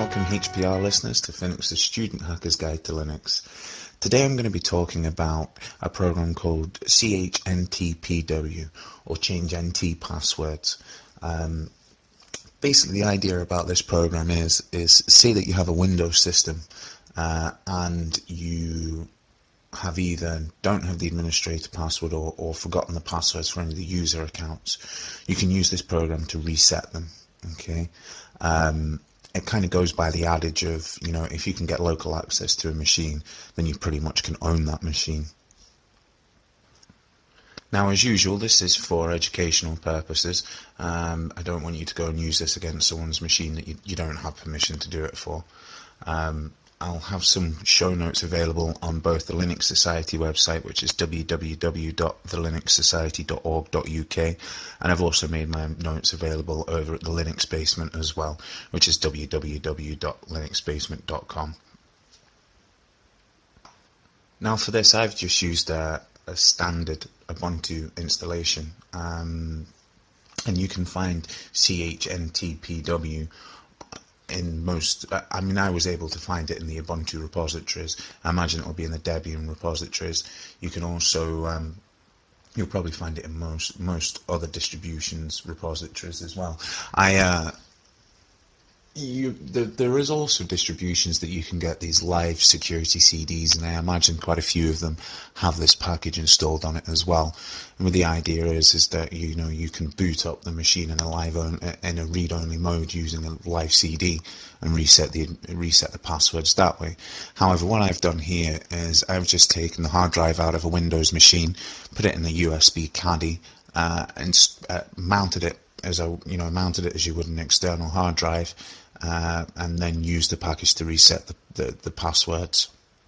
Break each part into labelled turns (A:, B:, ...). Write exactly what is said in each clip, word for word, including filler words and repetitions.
A: welcome H P R listeners to Phoenix's Student Hacker's Guide to Linux. Today I'm going to be talking about a program called C H N T P W, or Change N T Passwords. Um, basically the idea about this program is, is say that you have a Windows system uh, and you have either don't have the administrator password or, or forgotten the passwords for any of the user accounts. You can use this program to reset them. Okay. Um, it kind of goes by the adage of, you know, if you can get local access to a machine, then you pretty much can own that machine. Now, as usual, this is for educational purposes. Um, I don't want you to go and use this against someone's machine that you, you don't have permission to do it for. Um, I'll have some show notes available on both the Linux Society website, which is w w w dot the linux society dot org dot u k, and I've also made my notes available over at the Linux Basement as well, which is w w w dot linux basement dot com. Now for this, I've just used a, a standard Ubuntu installation, um, and you can find C H N T P W in most, I mean, I was able to find it in the Ubuntu repositories. I imagine it will be in the Debian repositories. You can also, um, you'll probably find it in most most other distributions repositories as well. I uh, You, there, there is also distributions that you can get these live security C Ds, and I imagine quite a few of them have this package installed on it as well. And what the idea is, is that you know you can boot up the machine in a live on, in a read-only mode using a live C D and reset the reset the passwords that way. However, what I've done here is I've just taken the hard drive out of a Windows machine, put it in a U S B caddy, uh, and uh, mounted it as a you know mounted it as you would an external hard drive. Uh, and then use the package to reset the, the, the passwords.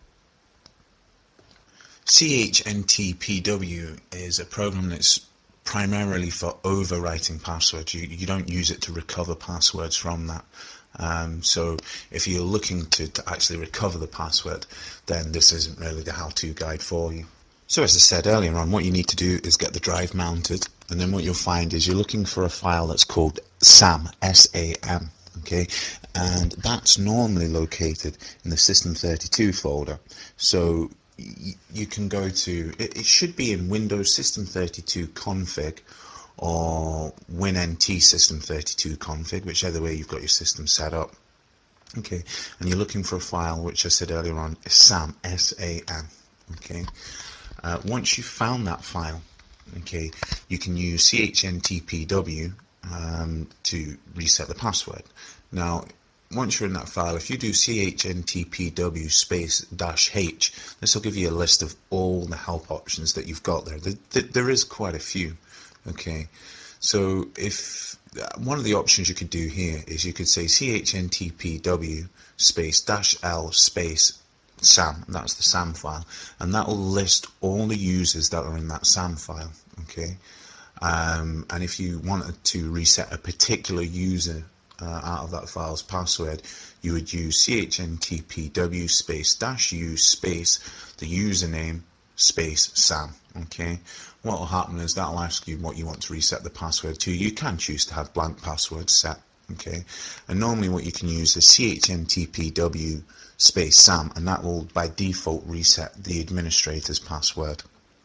A: C H N T P W is a program that's primarily for overwriting passwords. You, you don't use it to recover passwords from that. Um, so if you're looking to, to actually recover the password, then this isn't really the how-to guide for you. So as I said earlier on, what you need to do is get the drive mounted, and then what you'll find is you're looking for a file that's called SAM, S A M. Okay, and that's normally located in the System thirty-two folder. So y you can go to, it, it should be in Windows System thirty-two config or WinNT System thirty-two config, whichever way you've got your system set up. Okay, and you're looking for a file which I said earlier on is SAM, S A M. Okay, uh, once you've found that file, okay, you can use C H N T P W um, to reset the password. Now, once you're in that file, if you do C H N T P W space dash H, this will give you a list of all the help options that you've got there. There, there is quite a few. Okay, so if one of the options you could do here is you could say C H N T P W space dash L space SAM, that's the SAM file, and that will list all the users that are in that SAM file. Okay, um, and if you wanted to reset a particular user uh, out of that file's password, you would use C H N T P W space dash U space the username space SAM. Okay, what will happen is that will ask you what you want to reset the password to. You can choose to have blank passwords set. Okay, and normally what you can use is C H N T P W space SAM, and that will by default reset the administrator's password.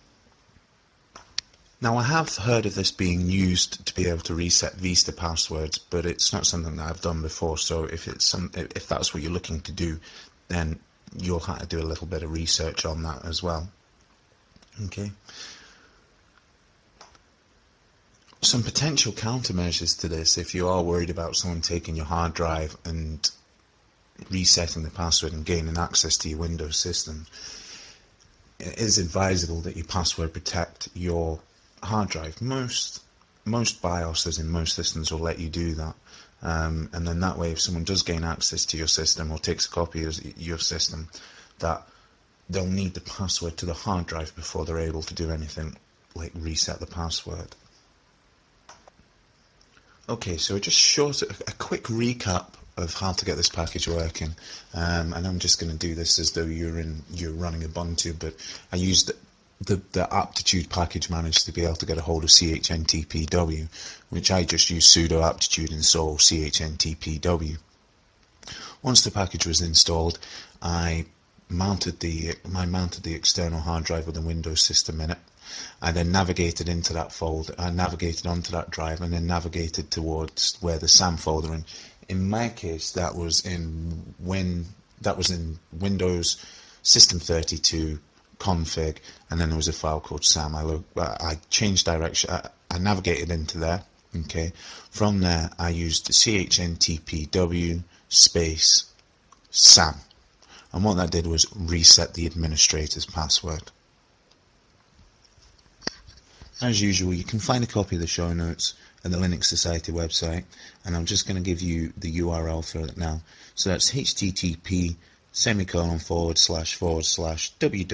A: Now, I have heard of this being used to be able to reset Vista passwords, but it's not something that I've done before. So if it's some, if that's what you're looking to do, then you'll have to do a little bit of research on that as well. Okay. Some potential countermeasures to this, if you are worried about someone taking your hard drive and resetting the password and gaining access to your Windows system, it is advisable that you password protect your hard drive. Most most BIOSes in most systems will let you do that, um, and then that way, if someone does gain access to your system or takes a copy of your system, that they'll need the password to the hard drive before they're able to do anything like reset the password. Okay, so just short, a quick recap of how to get this package working, um, and I'm just going to do this as though you're in you're running Ubuntu, but I used the the aptitude package manager to be able to get a hold of C H N T P W, which I just use sudo aptitude install C H N T P W. Once the package was installed, I mounted the I mounted the external hard drive with the Windows system in it. I then navigated into that folder, I navigated onto that drive, and then navigated towards where the SAM folder. In in my case, that was in when that was in Windows System thirty-two config, and then there was a file called SAM. I look, I changed direction. I, I navigated into there. Okay, from there I used chntpw space SAM, and what that did was reset the administrator's password. As usual, you can find a copy of the show notes at the Linux Society website, and I'm just going to give you the U R L for it now. So that's http semicolon forward slash forward slash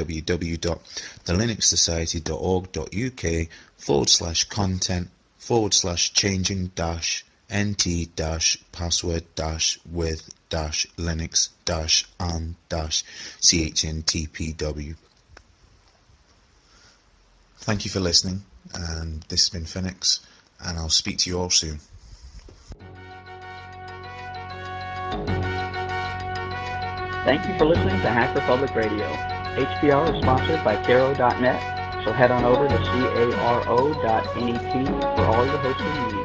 A: www.thelinuxsociety.org.uk forward slash content forward slash changing dash nt dash password dash with dash linux dash on dash chntpw. Thank you for listening, and this has been Phoenix, and I'll speak to you all soon.
B: Thank you for listening to Hacker Public Radio. H P R is sponsored by Caro dot net, so head on over to caro dot net for all your hosting needs.